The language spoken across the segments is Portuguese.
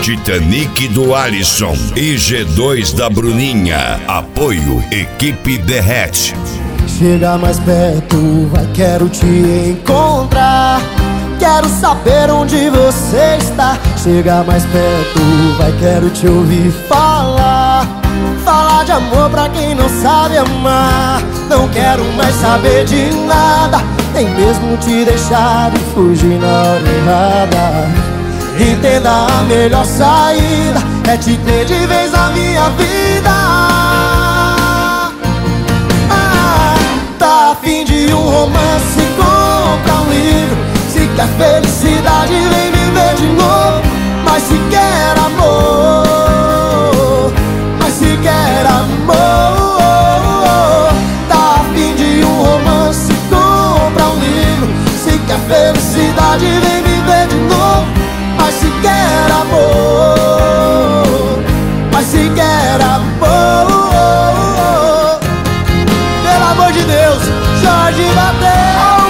Titanic do Alisson e G2 da Bruninha. Apoio Equipe Derrete. Chega mais perto, vai, quero te encontrar. Quero saber onde você está. Chega mais perto, vai, quero te ouvir falar. Falar de amor pra quem não sabe amar. Não quero mais saber de nada, nem mesmo te deixar e fugir na hora errada. Entenda, a melhor saída é te ter de vez na minha vida. Tá a fim de um romance, compra um livro. Se quer felicidade, vem viver de novo. Mas se quer amor, mas se quer amor, tá a fim de um romance, compra um livro. Se quer felicidade, vem viver de novo. Mas se quer amor, mas se quer amor, pelo amor de Deus, Jorge Mateus.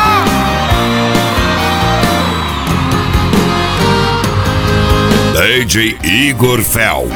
DJ Igor Fel.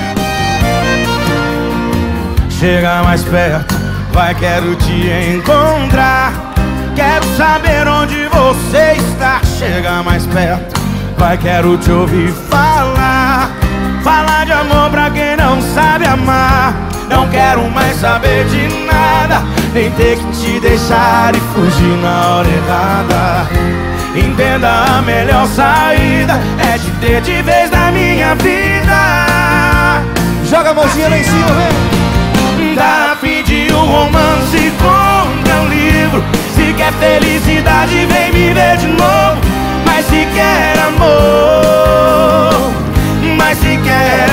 Chega mais perto, vai, quero te encontrar. Quero saber onde você está. Chega mais perto, vai, quero te ouvir falar. Falar de amor pra quem não sabe amar. Não quero mais saber de nada, nem ter que te deixar e fugir na hora errada. Entenda, a melhor saída é te ter de vez na minha vida. Joga a mãozinha lá em cima, vem. Dá a fim de um romance, compra um livro. Se quer felicidade, vem me ver de novo. Mas se quer amor, mas se quer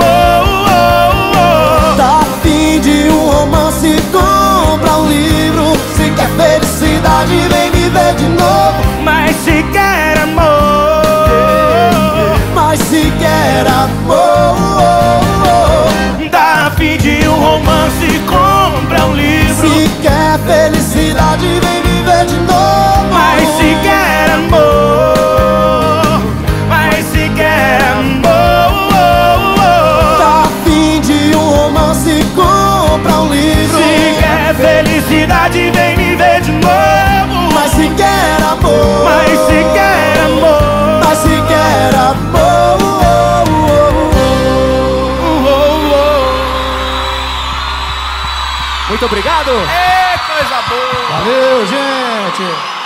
amor, tá a fim de um romance, compra um livro. Se quer felicidade, vem me ver de novo. mas se quer amor, mas se quer amor, dá a fim de um romance, compra um livro. se quer felicidade, vem me ver de novo. Mas se quer amor, mas se quer amor, tá a fim de um romance, compra um livro. se quer felicidade, vem me ver de novo. Mas se quer amor, Mas se quer amor, mas se quer amor. Muito obrigado. é coisa boa. Valeu, gente.